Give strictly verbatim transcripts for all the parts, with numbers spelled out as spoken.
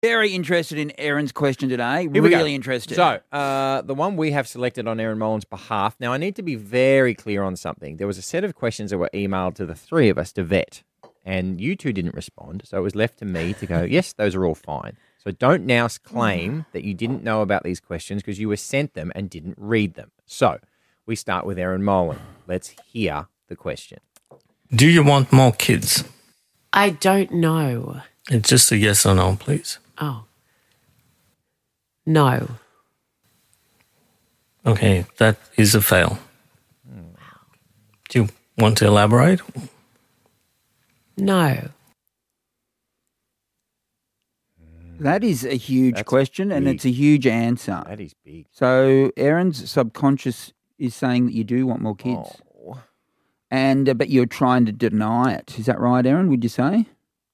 Very interested in Aaron's question today. Here we go. Really interested. So, uh, the one we have selected on Aaron Molan's behalf. Now, I need to be very clear on something. There was a set of questions that were emailed to the three of us to vet, and you two didn't respond. So it was left to me to go, yes, those are all fine. So don't now claim that you didn't know about these questions because you were sent them and didn't read them. So we start with Aaron Molan. Let's hear the question. Do you want more kids? I don't know. It's just a yes or no, please. Oh. No. Okay, that is a fail. Do you want to elaborate? No. That is a huge That's question, and big. it's a huge answer. That is big. So Aaron's subconscious is saying that you do want more kids, Oh. and uh, but you're trying to deny it. Is that right, Aaron? Would you say?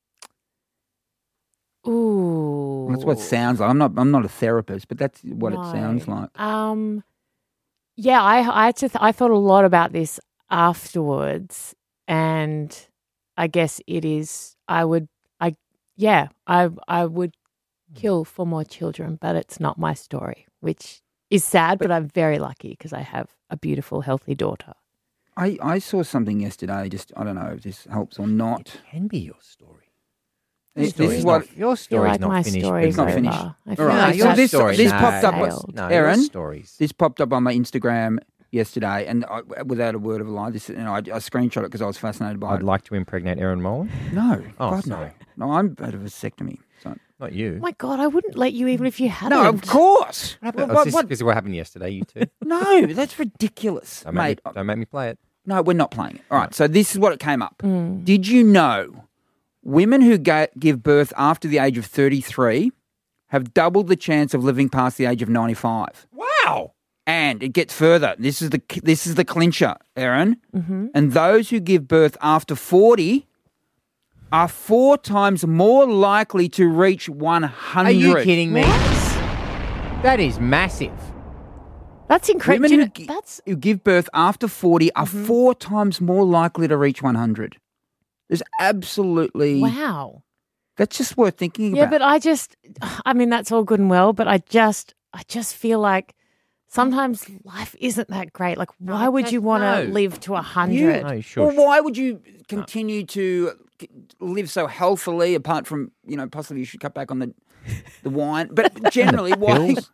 Ooh. That's what it sounds like. I'm not. I'm not a therapist, but that's what No. it sounds like. Um, yeah, I I had to th- I thought a lot about this afterwards, and I guess it is. I would. I yeah. I I would kill for more children, but it's not my story, which is sad. But, I'm very lucky because I have a beautiful, healthy daughter. I, I saw something yesterday. Just I don't know if this helps or not. It can be your story. This, Story's this is what. not, your I feel story's like not my finished. story's It's not over. finished. I feel All right, like so that this- story this has popped up- failed. No, Aaron? your stories. This popped up on my Instagram yesterday, and I, without a word of a lie, this and I, I screenshot it because I was fascinated by I'd it. like to impregnate Aaron Molan. No, Oh, God sorry. no, no. I'm out of a vasectomy. So. Not you. Oh my God, I wouldn't let you even if you hadn't. No, of course. What What- happened? what- This what- is what happened yesterday, you two. No, that's ridiculous, Don't mate. make, me, don't make me play it. No, we're not playing it. All right, so this is what it came up. Mm. Did you know women who ga- give birth after the age of thirty-three have doubled the chance of living past the age of ninety-five? Wow. And it gets further. This is the this is the clincher, Aaron. Mm-hmm. And those who give birth after forty are four times more likely to reach one hundred. Are you kidding me? That is massive. That's incredible. Women You who, know, gi- that's who give birth after forty are Mhm. four times more likely to reach one hundred. There's absolutely... wow. That's just worth thinking Yeah, about. but I just, I mean, that's all good and well, but I just, I just feel like sometimes life isn't that great. Like, why No, would that- you want to no. live to a hundred? No, sure. Well, why would you continue to live so healthily, apart from, you know, possibly you should cut back on the the wine. But generally, why? Pills?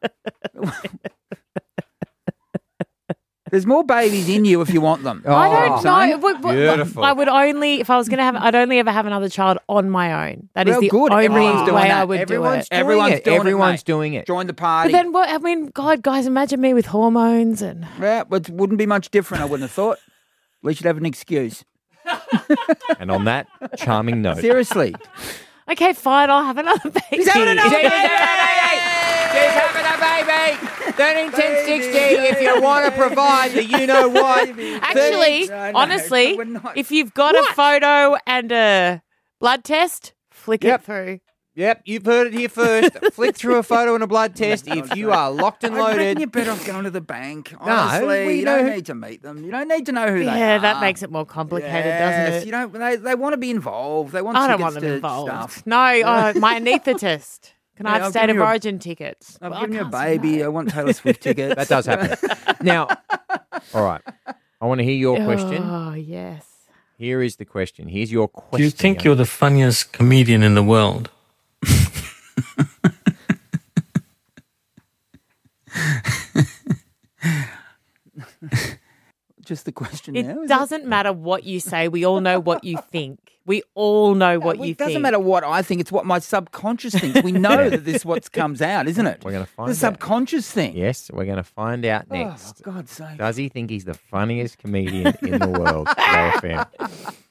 There's more babies in you if you want them. I Oh, don't saying? know. But- but- Beautiful. I would only, if I was going to have, I'd only ever have another child on my own. That is Well, the good. only Everyone's way doing I that. would Everyone's do it. doing Everyone's it. doing it, Everyone's mate. doing it. Join the But party. then what, I mean, God, guys, imagine me with hormones and... Yeah, but it wouldn't be much different, I wouldn't have thought. We should have an excuse. And on that charming note. Seriously. Okay, fine, I'll have another baby. He's having another She's baby! having a baby! thirteen, ten, sixteen, if you want to provide the you-know-what. Actually, No, no, honestly, we're not. if you've got a photo and a blood test, flick Yep. it through. Yep, you've heard it here first. Flick through a photo and a blood test if you are locked and I reckon loaded. you're better off going to the bank. No, Honestly, we you know don't who- need to meet them. You don't need to know who they are. Yeah, that makes it more complicated, Yes, doesn't it? You don't. They, they want to be involved. They want. I don't tickets want them to involved. Stuff. No, uh, my anaesthetist. Can I Yeah, have I'll state give of you a- origin tickets? I've Well, given I you a can't say baby. no. I want Taylor Swift tickets. That does happen. Now, all right. I want to hear your question. Oh, yes. Here is the question. Here's your question. Do you think young you're the funniest comedian in the world? Just the question It now. is doesn't matter what you say. We all know what you think. We all know what Well, you it doesn't think. matter what I think. It's what my subconscious thinks. We know that this is what comes out, isn't it? We're going to find the out. subconscious thing. Yes, we're going to find out Oh, next. for God's sake. Does he think he's the funniest comedian in the world? J F M.